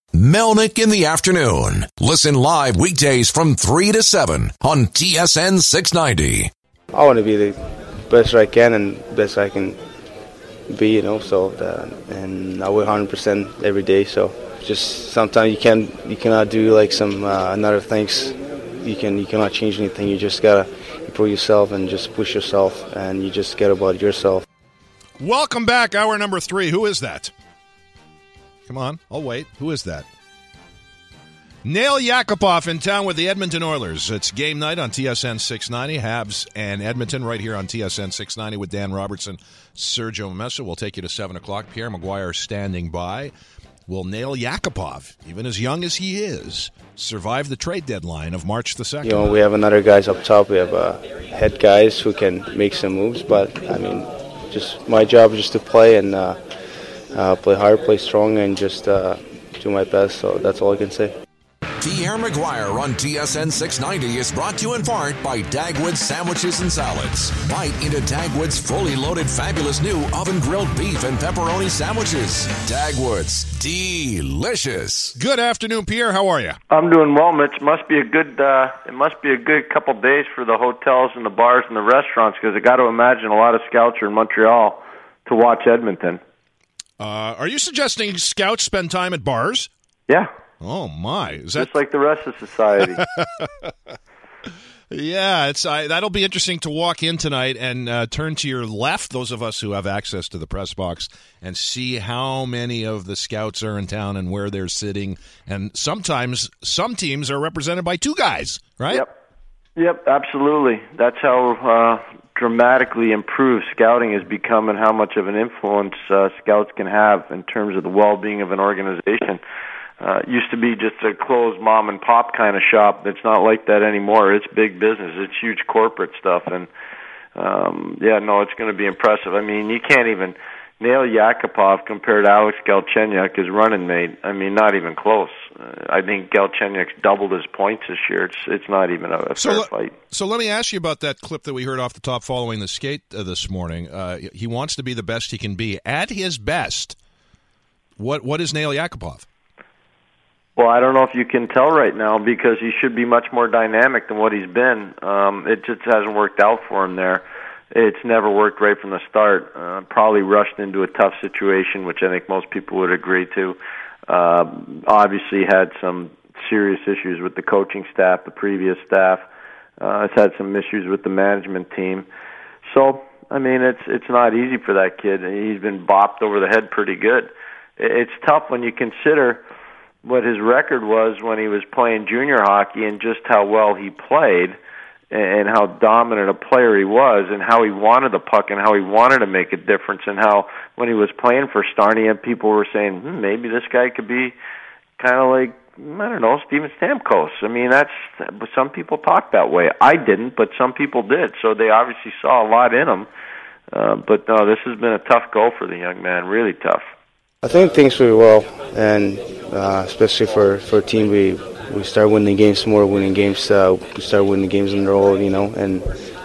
Melnick in the afternoon. Listen live weekdays from 3 to 7 on TSN 690. I want to be the best I can and best I can be, and I work 100% every day. So just sometimes you cannot do like some other things. You cannot change anything. You just gotta improve yourself and just push yourself, and you just get about yourself. Welcome back, hour number 3. Who is that? Come on, I'll wait. Who is that? Nail Yakupov in town with the Edmonton Oilers. It's game night on TSN 690. Habs and Edmonton right here on TSN 690 with Dan Robertson, Sergio Mesa. We'll take you to 7 o'clock. Pierre Maguire standing by. Will Nail Yakupov, even as young as he is, survive the trade deadline of March the 2nd? You know, we have another guys up top. We have head guys who can make some moves, but I mean, just my job is just to play and play hard, play strong, and just do my best. So that's all I can say. Pierre Maguire on TSN 690 is brought to you in part by Dagwood's Sandwiches and Salads. Bite into Dagwood's fully loaded, fabulous new oven-grilled beef and pepperoni sandwiches. Dagwood's, delicious. Good afternoon, Pierre. How are you? I'm doing well, Mitch. It must be a good couple days for the hotels and the bars and the restaurants, because I got to imagine a lot of scouts are in Montreal to watch Edmonton. Are you suggesting scouts spend time at bars? Yeah. Oh, my. Is that... Just like the rest of society. Yeah, that'll be interesting to walk in tonight and turn to your left, those of us who have access to the press box, and see how many of the scouts are in town and where they're sitting. And sometimes some teams are represented by two guys, right? Yep, absolutely. That's how dramatically improved scouting has become and how much of an influence scouts can have in terms of the well-being of an organization. Used to be just a closed mom-and-pop kind of shop. It's not like that anymore. It's big business. It's huge corporate stuff. And, it's going to be impressive. I mean, you can't even nail Yakupov compared to Alex Galchenyuk, his running mate. I mean, not even close. I think Galchenyuk's doubled his points this year. It's not even a fair fight. So let me ask you about that clip that we heard off the top following the skate this morning. He wants to be the best he can be. At his best, what is Nail Yakupov? Well, I don't know if you can tell right now, because he should be much more dynamic than what he's been. It just hasn't worked out for him there. It's never worked right from the start. Probably rushed into a tough situation, which I think most people would agree to. Obviously had some serious issues with the coaching staff, the previous staff. Has had some issues with the management team. So, I mean, it's not easy for that kid. He's been bopped over the head pretty good. It's tough when you consider what his record was when he was playing junior hockey and just how well he played and how dominant a player he was and how he wanted the puck and how he wanted to make a difference, and how when he was playing for Starny, people were saying, maybe this guy could be kind of like, I don't know, Steven Stamkos. I mean, some people talk that way. I didn't, but some people did. So they obviously saw a lot in him. But no, this has been a tough go for the young man, really tough. I think things really well, and especially for a team, we start winning games, more winning games. We start winning games in a row, and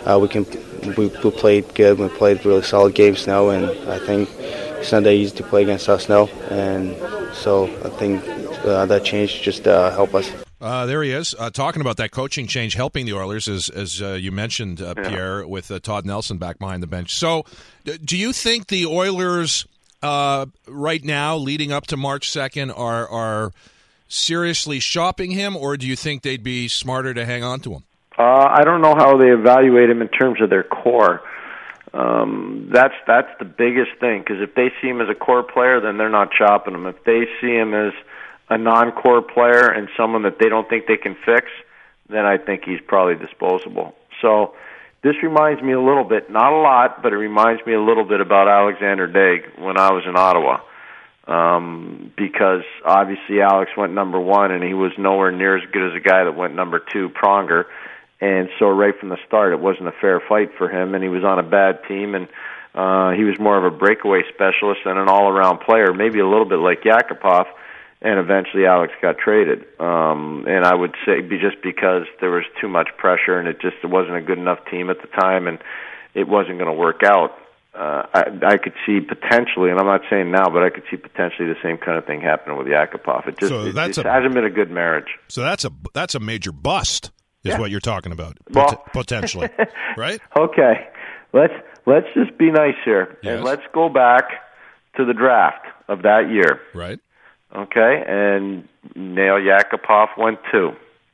we played good. We played really solid games now, and I think it's not that easy to play against us now, and so I think that change just help us. There he is, talking about that coaching change helping the Oilers, as you mentioned, Pierre, with Todd Nelson back behind the bench. So, do you think the Oilers right now, leading up to March 2nd, are seriously shopping him, or do you think they'd be smarter to hang on to him? I don't know how they evaluate him in terms of their core. That's the biggest thing, because if they see him as a core player, then they're not shopping him. If they see him as a non-core player and someone that they don't think they can fix, then I think he's probably disposable. So this reminds me a little bit, not a lot, but it reminds me a little bit about Alexander Daig when I was in Ottawa. Because obviously Alex went number 1, and he was nowhere near as good as a guy that went number 2, Pronger. And so right from the start, it wasn't a fair fight for him, and he was on a bad team, and he was more of a breakaway specialist than an all-around player, maybe a little bit like Yakupov, and eventually Alex got traded. And I would say just because there was too much pressure, and it wasn't a good enough team at the time, and it wasn't going to work out. I could see potentially, and I'm not saying now, but I could see potentially the same kind of thing happening with Yakupov. It hasn't been a good marriage. So that's a major bust, is what you're talking about, potentially, right? Okay, let's just be nice here, yes. and let's go back to the draft of that year. Right. Okay, and Nail Yakupov went 2.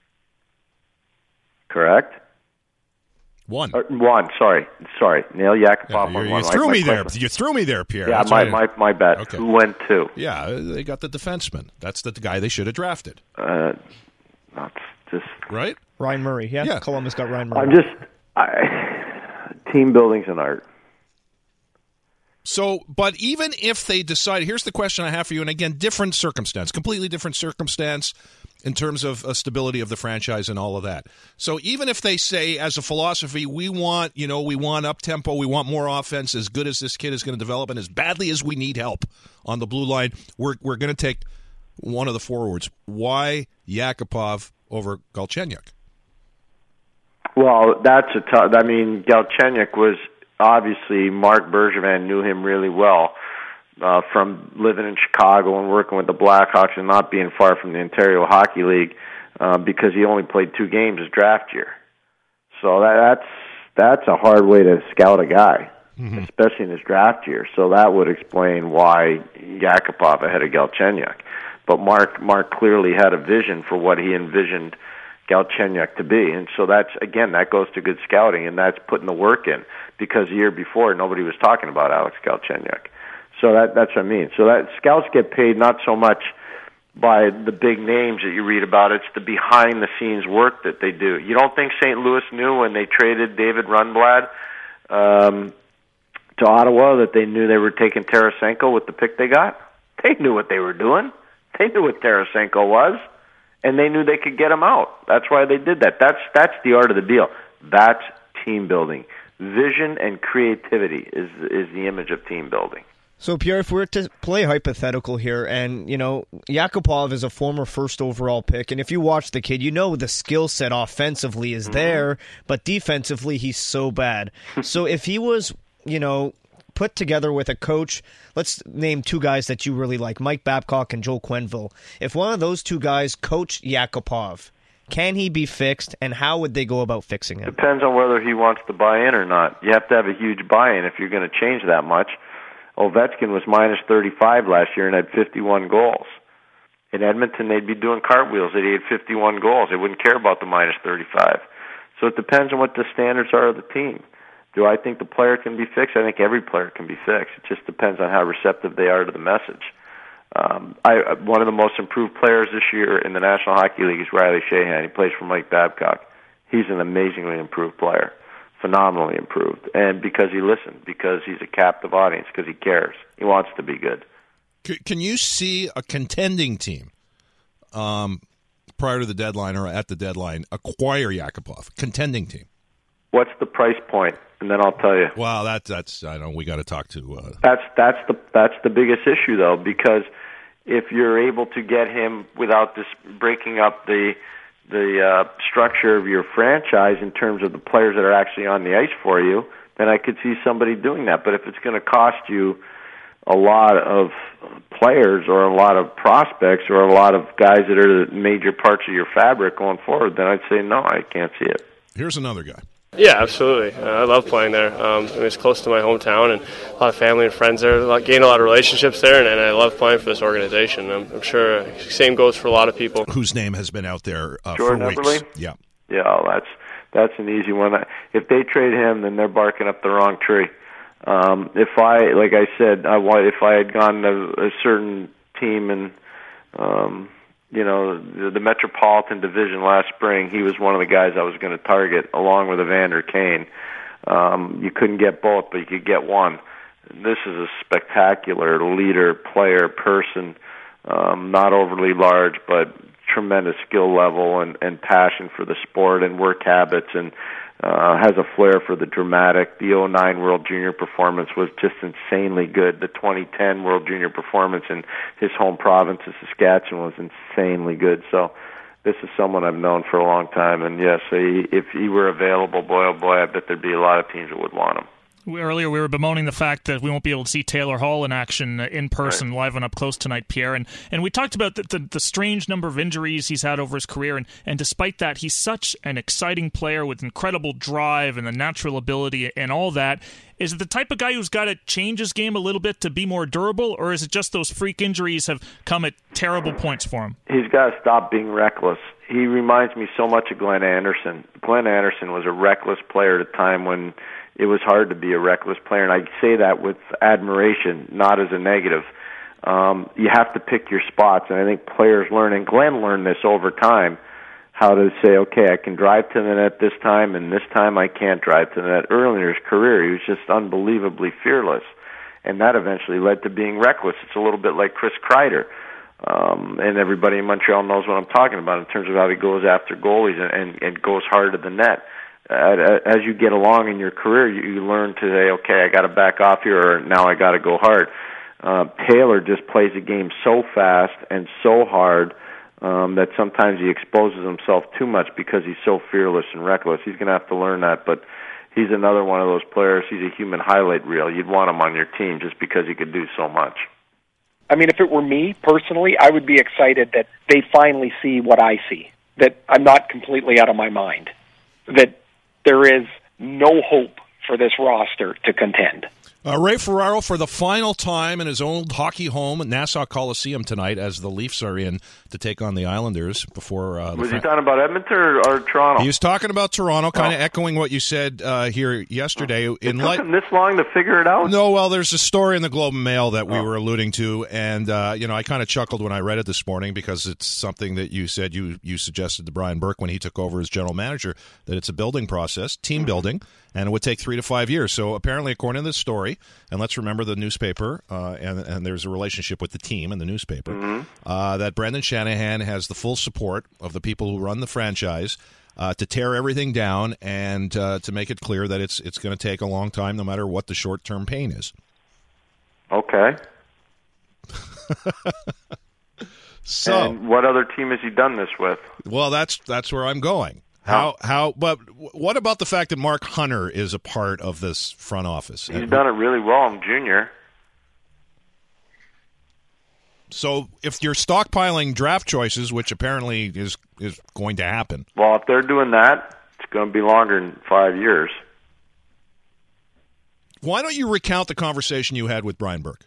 Correct? 1. Sorry. Nail Yakupov went 1. You threw me there. You threw me there, Pierre. Yeah, my bad. Okay. Who went 2? Yeah, they got the defenseman. That's the guy they should have drafted. That's just right. Ryan Murray. Yeah. Columbus got Ryan Murray. Team building's an art. So, but even if they decide, here's the question I have for you, and again, completely different circumstance in terms of stability of the franchise and all of that. So even if they say, as a philosophy, we want up-tempo, we want more offense, as good as this kid is going to develop, and as badly as we need help on the blue line, we're going to take one of the forwards. Why Yakupov over Galchenyuk? Well, that's Galchenyuk was... Obviously, Mark Bergevin knew him really well from living in Chicago and working with the Blackhawks and not being far from the Ontario Hockey League because he only played 2 games his draft year. So that's a hard way to scout a guy, especially in his draft year. So that would explain why Yakupov ahead of Galchenyuk. But Mark clearly had a vision for what he envisioned Galchenyuk to be, and so that goes to good scouting, and that's putting the work in, because the year before nobody was talking about Alex Galchenyuk. So that's what I mean. So that scouts get paid not so much by the big names that you read about, it's the behind the scenes work that they do. You don't think St. Louis knew when they traded David Rundblad to Ottawa that they knew they were taking Tarasenko with the pick they got? They knew what they were doing. They knew what Tarasenko was. And they knew they could get him out. That's why they did that. That's the art of the deal. That's team building. Vision and creativity is the image of team building. So, Pierre, if we were to play hypothetical here, and, Yakupov is a former first overall pick, and if you watch the kid, the skill set offensively is there, but defensively he's so bad. So if he was, put together with a coach, let's name 2 guys that you really like, Mike Babcock and Joel Quenneville. If one of those 2 guys coached Yakupov, can he be fixed, and how would they go about fixing him? Depends on whether he wants to buy in or not. You have to have a huge buy-in if you're going to change that much. Ovechkin was minus 35 last year and had 51 goals. In Edmonton, they'd be doing cartwheels that he had 51 goals. They wouldn't care about the minus 35. So it depends on what the standards are of the team. Do I think the player can be fixed? I think every player can be fixed. It just depends on how receptive they are to the message. One of the most improved players this year in the National Hockey League is Riley Sheahan. He plays for Mike Babcock. He's an amazingly improved player, phenomenally improved, and because he listened, because he's a captive audience, because he cares. He wants to be good. Can you see a contending team prior to the deadline or at the deadline acquire Yakupov? Contending team. What's the price point? And then I'll tell you. Well, that's I know we got to talk to. That's the biggest issue though, because if you're able to get him without this breaking up the structure of your franchise in terms of the players that are actually on the ice for you, then I could see somebody doing that. But if it's going to cost you a lot of players or a lot of prospects or a lot of guys that are the major parts of your fabric going forward, then I'd say no, I can't see it. Here's another guy. Yeah, absolutely. I love playing there. It's close to my hometown, and a lot of family and friends there. Gained a lot of relationships there, and I love playing for this organization. I'm sure same goes for a lot of people. Whose name has been out there Jordan for weeks. Eberle? Yeah. Yeah, that's an easy one. If they trade him, then they're barking up the wrong tree. If I had gone to a certain team and the Metropolitan Division last spring, he was one of the guys I was going to target, along with Evander Kane. You couldn't get both, but you could get one. This is a spectacular leader, player, person, not overly large, but tremendous skill level and passion for the sport and work habits, and has a flair for the dramatic. The 2009 World Junior performance was just insanely good. The 2010 World Junior performance in his home province of Saskatchewan was insanely good. So this is someone I've known for a long time, and yes, if he were available, boy, oh boy, I bet there'd be a lot of teams that would want him. Earlier, we were bemoaning the fact that we won't be able to see Taylor Hall in action in person, live and up close tonight, Pierre. And we talked about the strange number of injuries he's had over his career. And despite that, he's such an exciting player with incredible drive and the natural ability and all that. Is it the type of guy who's got to change his game a little bit to be more durable, or is it just those freak injuries have come at terrible points for him? He's got to stop being reckless. He reminds me so much of Glenn Anderson. Glenn Anderson was a reckless player at a time when it was hard to be a reckless player, and I say that with admiration, not as a negative. You have to pick your spots, and I think players learn, and Glenn learned this over time, how to say, okay, I can drive to the net this time, and this time I can't drive to the net. Early in his career, he was just unbelievably fearless, and that eventually led to being reckless. It's a little bit like Chris Kreider, and everybody in Montreal knows what I'm talking about in terms of how he goes after goalies and goes hard to the net. As you get along in your career, you learn to say, okay, I got to back off here, or now I got to go hard. Taylor just plays a game so fast and so hard that sometimes he exposes himself too much because he's so fearless and reckless. He's going to have to learn that, but he's another one of those players. He's a human highlight reel. You'd want him on your team just because he could do so much. I mean, if it were me, personally, I would be excited that they finally see what I see, that I'm not completely out of my mind, that there is no hope for this roster to contend. Ray Ferraro for the final time in his old hockey home at Nassau Coliseum tonight as the Leafs are in to take on the Islanders before... Was he talking about Edmonton or Toronto? He was talking about Toronto, kind of echoing what you said here yesterday. It took him this long to figure it out? No, well, there's a story in the Globe and Mail that we were alluding to, and I kind of chuckled when I read it this morning because it's something that you said you suggested to Brian Burke when he took over as general manager, that it's a building process, team building, and it would take 3 to 5 years. So apparently, according to this story, and let's remember the newspaper, and there's a relationship with the team and the newspaper, that Brendan Shanahan has the full support of the people who run the franchise to tear everything down and to make it clear that it's going to take a long time no matter what the short-term pain is. Okay. So, and what other team has he done this with? Well, that's where I'm going. But what about the fact that Mark Hunter is a part of this front office? He's done it really well in junior. So if you're stockpiling draft choices, which apparently is going to happen. Well, if they're doing that, it's going to be longer than 5 years. Why don't you recount the conversation you had with Brian Burke?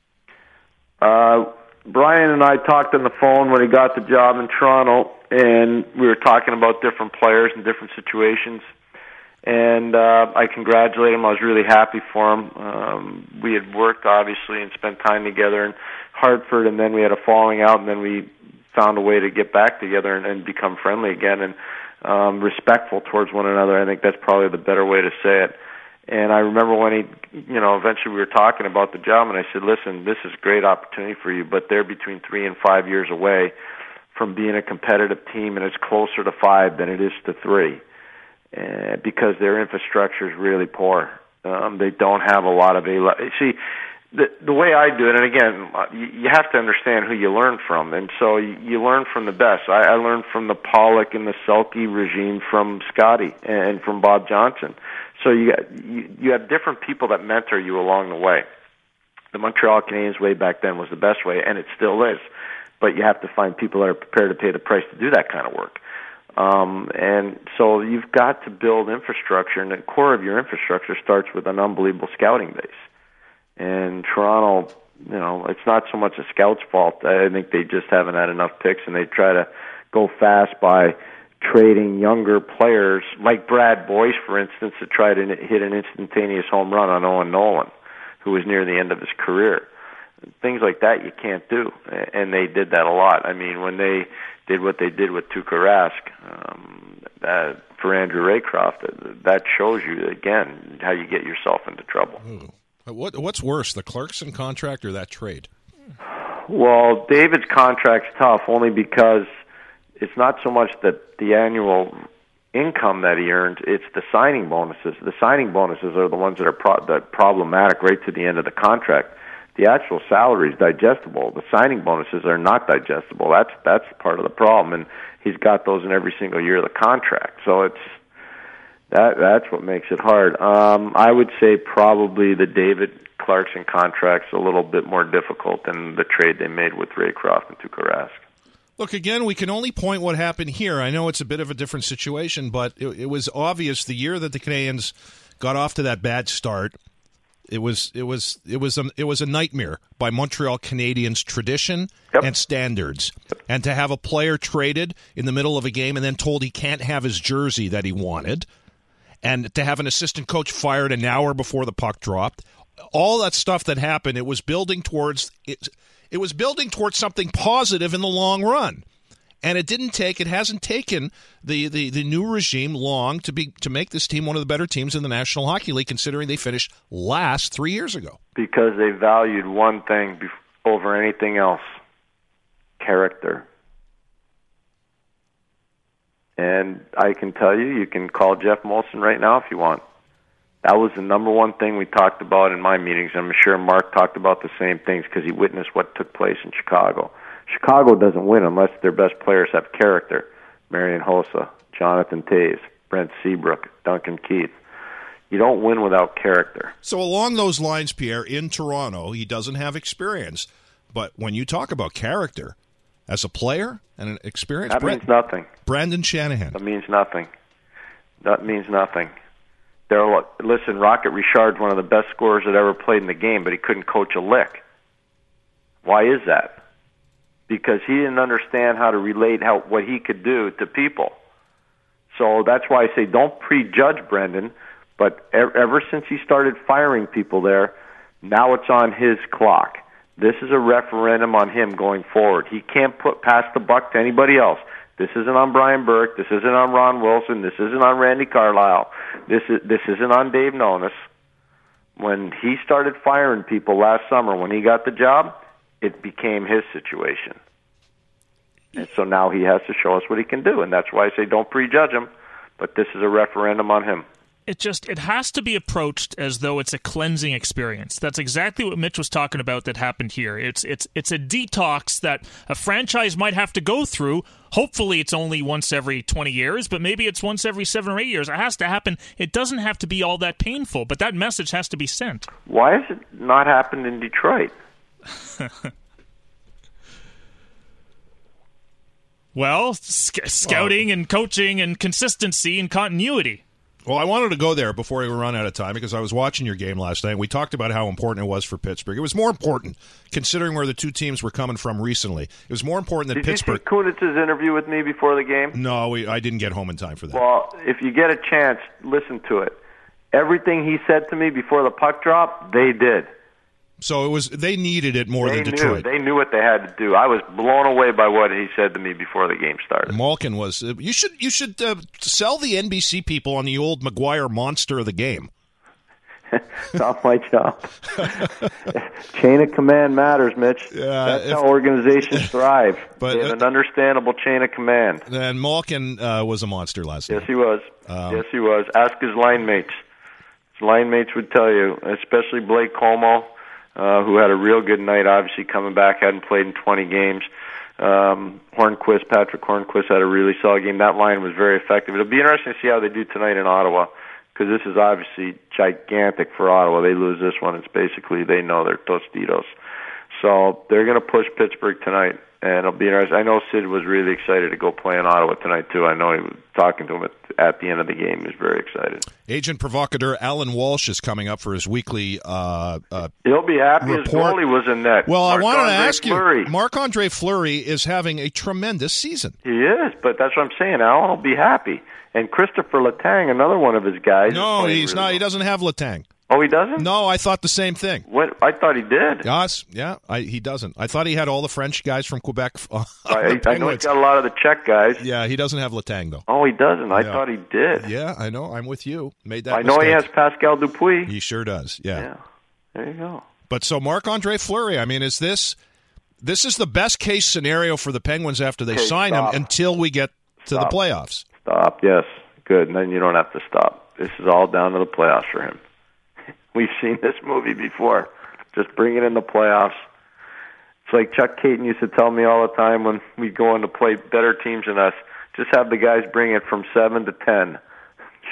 Brian and I talked on the phone when he got the job in Toronto, and we were talking about different players and different situations. And I congratulated him. I was really happy for him. We had worked, obviously, and spent time together in Hartford, and then we had a falling out, and then we found a way to get back together and become friendly again and respectful towards one another. I think that's probably the better way to say it. And I remember when eventually we were talking about the job, and I said, listen, this is a great opportunity for you, but they're between 3 and 5 years away from being a competitive team, and it's closer to 5 than it is to 3 because their infrastructure is really poor. They don't have a lot of see, the way I do it, and again, you have to understand who you learn from, and so you learn from the best. I learned from the Pollock and the Selke regime from Scotty and from Bob Johnson. So you have different people that mentor you along the way. The Montreal Canadiens way back then was the best way, and it still is. But you have to find people that are prepared to pay the price to do that kind of work. And so you've got to build infrastructure, and the core of your infrastructure starts with an unbelievable scouting base. And Toronto, it's not so much a scout's fault. I think they just haven't had enough picks, and they try to go fast by trading younger players, like Brad Boyce, for instance, to try to hit an instantaneous home run on Owen Nolan, who was near the end of his career. Things like that you can't do, and they did that a lot. I mean, when they did what they did with Tuukka Rask for Andrew Raycroft, that shows you, again, how you get yourself into trouble. What's worse, the Clarkson contract or that trade? Well, David's contract's tough only because it's not so much that the annual income that he earned, it's the signing bonuses. The signing bonuses are the ones that are problematic right to the end of the contract. The actual salary is digestible. The signing bonuses are not digestible. That's part of the problem, and he's got those in every single year of the contract. So That's what makes it hard. I would say probably the David Clarkson contract's a little bit more difficult than the trade they made with Raycroft and Tuukka Rask. Look, again, we can only point what happened here. I know it's a bit of a different situation, but it was obvious the year that the Canadiens got off to that bad start. It was a nightmare by Montreal Canadiens tradition and standards. And to have a player traded in the middle of a game and then told he can't have his jersey that he wanted, and to have an assistant coach fired an hour before the puck dropped, all that stuff that happened, it was building towards something positive in the long run. And it hasn't taken the new regime long to make this team one of the better teams in the National Hockey League, considering they finished last 3 years ago. Because they valued one thing over anything else: character. And I can tell you can call Jeff Molson right now if you want. That was the number one thing we talked about in my meetings. I'm sure Mark talked about the same things because he witnessed what took place in Chicago. Chicago doesn't win unless their best players have character. Marian Hossa, Jonathan Toews, Brent Seabrook, Duncan Keith. You don't win without character. So along those lines, Pierre, in Toronto, he doesn't have experience. But when you talk about character as a player and an experience, that means nothing. Brandon Shanahan. That means nothing. That means nothing. Listen, Rocket Richard's one of the best scorers that ever played in the game, but he couldn't coach a lick. Why is that? Because he didn't understand how to relate what he could do to people. So that's why I say don't prejudge Brendan, but ever since he started firing people there, now it's on his clock. This is a referendum on him going forward. He can't pass the buck to anybody else. This isn't on Brian Burke. This isn't on Ron Wilson. This isn't on Randy Carlyle. This isn't on Dave Nonis. When he started firing people last summer, when he got the job, it became his situation. And so now he has to show us what he can do, and that's why I say don't prejudge him, but this is a referendum on him. It has to be approached as though it's a cleansing experience. That's exactly what Mitch was talking about that happened here. It's a detox that a franchise might have to go through. Hopefully it's only once every 20 years, but maybe it's once every 7 or 8 years. It has to happen. It doesn't have to be all that painful, but that message has to be sent. Why has it not happened in Detroit? Well, scouting and coaching and consistency and continuity. Well, I wanted to go there before we run out of time because I was watching your game last night. We talked about how important it was for Pittsburgh. It was more important, considering where the two teams were coming from recently. It was more important that Pittsburgh... Did you see Kunitz's interview with me before the game? No, I didn't get home in time for that. Well, if you get a chance, listen to it. Everything he said to me before the puck drop, they did. So they needed it more than Detroit. They knew what they had to do. I was blown away by what he said to me before the game started. Malkin was. You should sell the NBC people on the old McGuire monster of the game. It's not my job. Chain of command matters, Mitch. That's how organizations thrive. But they have an understandable chain of command. And Malkin was a monster last night. Yes, he was. Yes, he was. Ask his line mates. His line mates would tell you, especially Blake Como. Who had a real good night, obviously coming back, hadn't played in 20 games. Patrick Hornquist had a really solid game. That line was very effective. It'll be interesting to see how they do tonight in Ottawa, because this is obviously gigantic for Ottawa. They lose this one, it's basically they know they're Tostitos. So they're going to push Pittsburgh tonight, and it'll be interesting. I know Sid was really excited to go play in Ottawa tonight, too. I know he was talking to him at the end of the game. He was very excited. Agent provocateur Alan Walsh is coming up for his weekly he'll be happy report. His goalie was in net. Well, I wanted to ask you, Marc-Andre Fleury is having a tremendous season. He is, but that's what I'm saying. Alan will be happy. And Christopher Letang, another one of his guys. No, he's not. He doesn't have Letang. Oh, he doesn't? No, I thought the same thing. What? I thought he did. Yes, yeah, he doesn't. I thought he had all the French guys from Quebec. I know he's got a lot of the Czech guys. Yeah, he doesn't have Letang, though. Oh, he doesn't? I thought he did. Yeah, I know. I'm with you. Made that I know mistake. He has Pascal Dupuis. He sure does, yeah. There you go. But so Marc-Andre Fleury, I mean, is this is the best case scenario for the Penguins after they sign him until we get to the playoffs? Stop, yes. Good, and then you don't have to stop. This is all down to the playoffs for him. We've seen this movie before. Just bring it in the playoffs. It's like Chuck Caton used to tell me all the time when we go in to play better teams than us, just have the guys bring it from 7 to 10.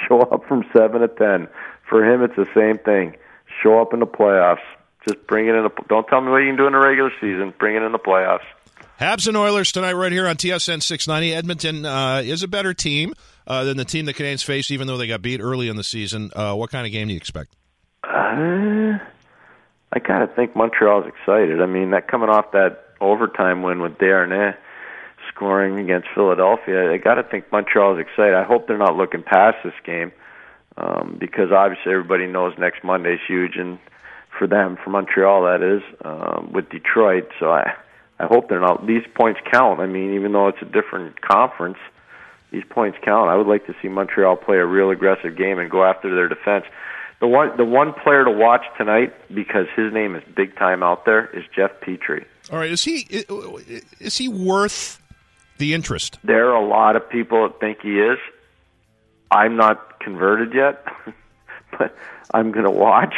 show up from 7 to 10. For him, it's the same thing. Show up in the playoffs. Just bring it in. Don't tell me what you can do in the regular season. Bring it in the playoffs. Habs and Oilers tonight right here on TSN 690. Edmonton is a better team than the team the Canadiens faced, even though they got beat early in the season. What kind of game do you expect? I got to think Montreal's excited. I mean, that coming off that overtime win with Desharnais scoring against Philadelphia, I got to think Montreal's excited. I hope they're not looking past this game because obviously everybody knows next Monday's huge, and for them, for Montreal, that is, with Detroit. So I hope they're not. These points count. I mean, even though it's a different conference, these points count. I would like to see Montreal play a real aggressive game and go after their defense. The one player to watch tonight, because his name is big time out there, is Jeff Petrie. All right, is he worth the interest? There are a lot of people that think he is. I'm not converted yet, but I'm going to watch.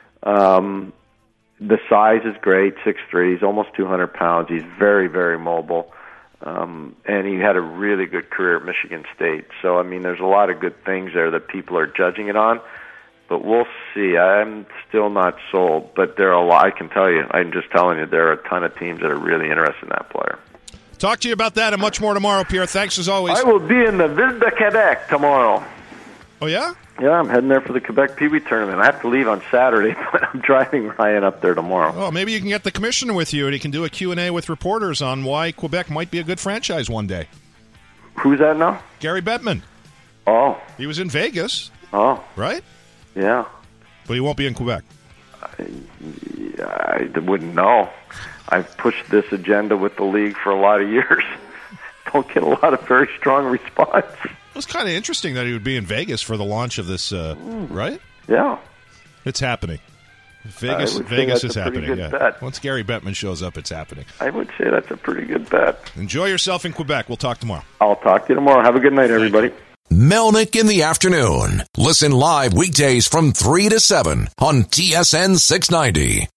The size is great, 6'3". He's almost 200 pounds. He's very, very mobile. And he had a really good career at Michigan State. So, I mean, there's a lot of good things there that people are judging it on. But we'll see. I'm still not sold. But there are a lot. I can tell you, I'm just telling you, there are a ton of teams that are really interested in that player. Talk to you about that and much more tomorrow, Pierre. Thanks as always. I will be in the Ville de Quebec tomorrow. Oh, yeah? Yeah, I'm heading there for the Quebec Pee Wee tournament. I have to leave on Saturday, but I'm driving Ryan up there tomorrow. Oh, maybe you can get the commissioner with you and he can do a Q&A with reporters on why Quebec might be a good franchise one day. Who's that now? Gary Bettman. Oh. He was in Vegas. Oh. Right? Yeah. But he won't be in Quebec. I wouldn't know. I've pushed this agenda with the league for a lot of years. Don't get a lot of very strong response. It was kind of interesting that he would be in Vegas for the launch of this, right? Yeah. It's happening. Vegas is happening. Yeah. Bet. Once Gary Bettman shows up, it's happening. I would say that's a pretty good bet. Enjoy yourself in Quebec. We'll talk tomorrow. I'll talk to you tomorrow. Have a good night, everybody. Melnick in the afternoon. Listen live weekdays from 3 to 7 on TSN 690.